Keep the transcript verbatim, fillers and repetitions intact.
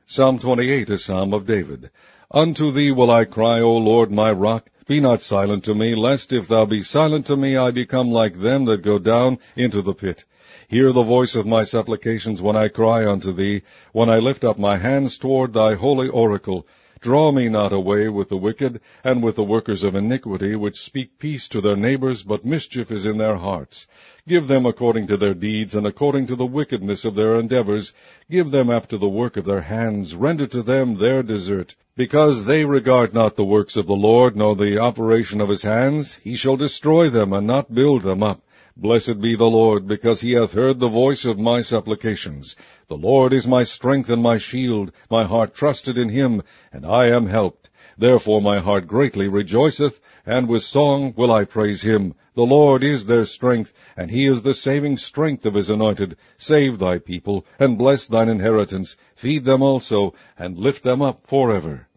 Psalm twenty-eight, a psalm of David. Unto thee will I cry, O Lord, my rock. Be not silent to me, lest if thou be silent to me, I become like them that go down into the pit. Hear the voice of my supplications when I cry unto thee, when I lift up my hands toward thy holy oracle. Draw me not away with the wicked, and with the workers of iniquity, which speak peace to their neighbors, but mischief is in their hearts. Give them according to their deeds, and according to the wickedness of their endeavors. Give them after the work of their hands. Render to them their desert. Because they regard not the works of the Lord, nor the operation of his hands, he shall destroy them, and not build them up. Blessed be the Lord, because he hath heard the voice of my supplications. The Lord is my strength and my shield. My heart trusted in him, and I am helped. Therefore my heart greatly rejoiceth, and with song will I praise him. The Lord is their strength, and he is the saving strength of his anointed. Save thy people, and bless thine inheritance. Feed them also, and lift them up forever.